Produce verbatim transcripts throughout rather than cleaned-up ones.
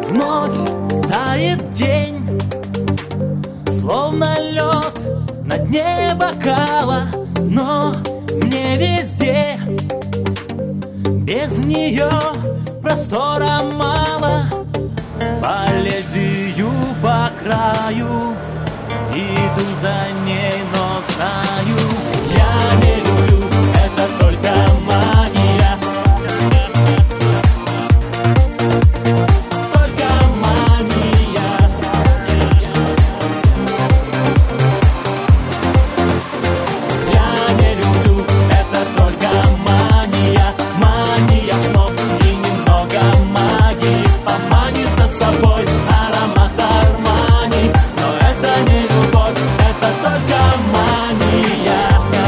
Вновь тает день, словно лед на дне бокала, но мне везде без нее простора мало. По лезвию, по краю иду за ней, но знаю, я не люблю, это только магия. Только магия. Я не люблю, это только мания. Мания снов и немного магии. Поманит за собой аромат Армани. Но это не любовь, это только мания.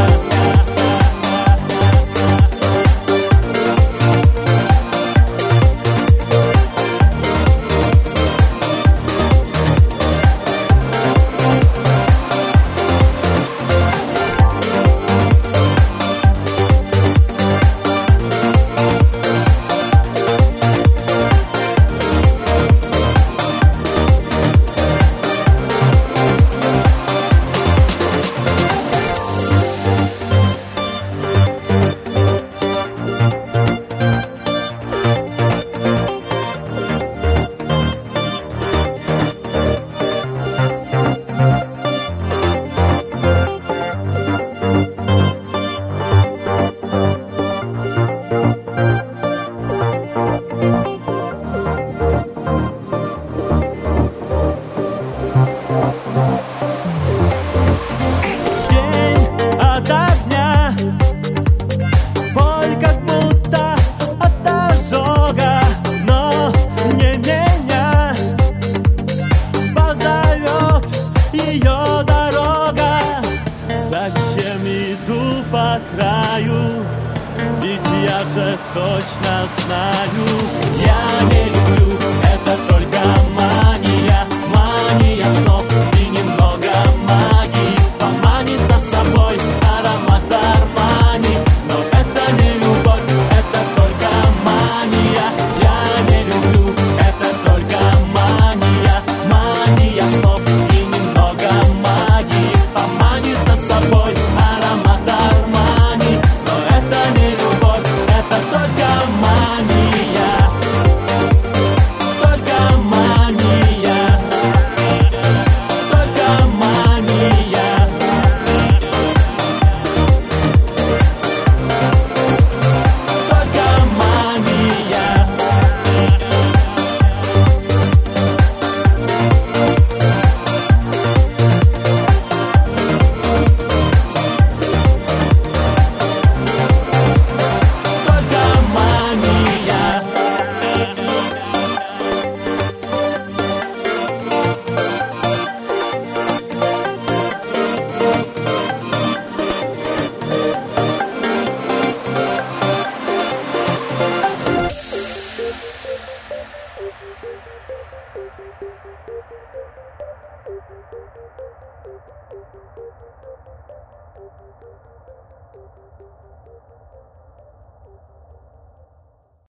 Зачем иду по краю? Ведь я же точно знаю, я не